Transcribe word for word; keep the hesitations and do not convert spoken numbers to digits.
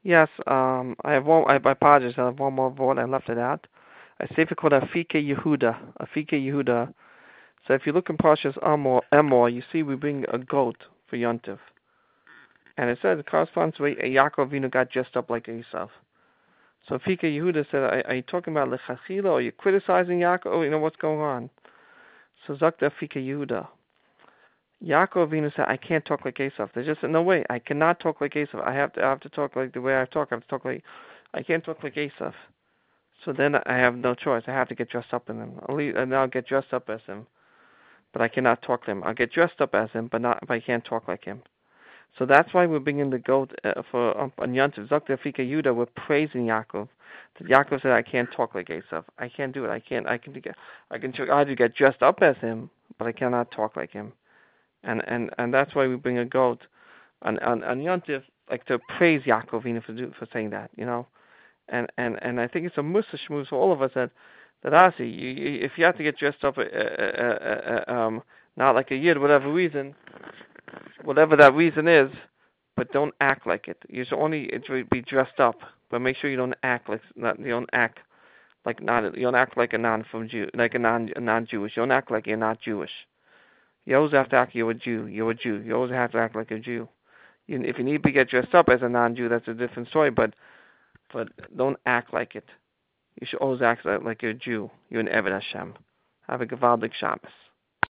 Yes, um, I have one. I, I apologize. I have one more vote. I left it out. I say it called Afike Yehuda. Afike Yehuda. So if you look in Parshas Amor, Emor, you see we bring a goat for Yontif, and it says it corresponds to a Yaakov Avinu got dressed up like Esav. So Afike Yehuda said, are, are you talking about Lechachila? Or are you criticizing Yaakov? Oh, you know what's going on? So Zakta Afike Yehuda. Yaakov Avinu said, I can't talk like Esav. There's just no way. I cannot talk like Esav. I have to I have to talk like the way I talk. I have to talk like I can't talk like Esav. So then I have no choice. I have to get dressed up in him. I'll leave, and I'll get dressed up as him, but I cannot talk like him. I'll get dressed up as him, but not but I can't talk like him. So that's why we're bringing the goat uh, for um, on Yantiv. Zakta Afika Yuda, we're praising Yaakov. That Yaakov said, I can't talk like Esav. I can't do it. I can't. I can get. I can try to get dressed up as him, but I cannot talk like him. And and and that's why we bring a goat on on, on Yontif, like to praise Yaakov you know, for for saying that, you know. And and and I think it's a musa shmuz for all of us that that I see. You, you, if you have to get dressed up, uh, uh, uh, uh, um, not like a yid, whatever reason, whatever that reason is, but don't act like it. You should only be dressed up, but make sure you don't act like not. You don't act like not. You don't act like a non from Jew, like a non a non-Jewish. You don't act like you're not Jewish. You always have to act you're a Jew. You're a Jew. You always have to act like a Jew. You, if you need to get dressed up as a non-Jew, that's a different story. But but don't act like it. You should always act like, like you're a Jew. You're an Eved Hashem. Have a Gavaldik Shabbos.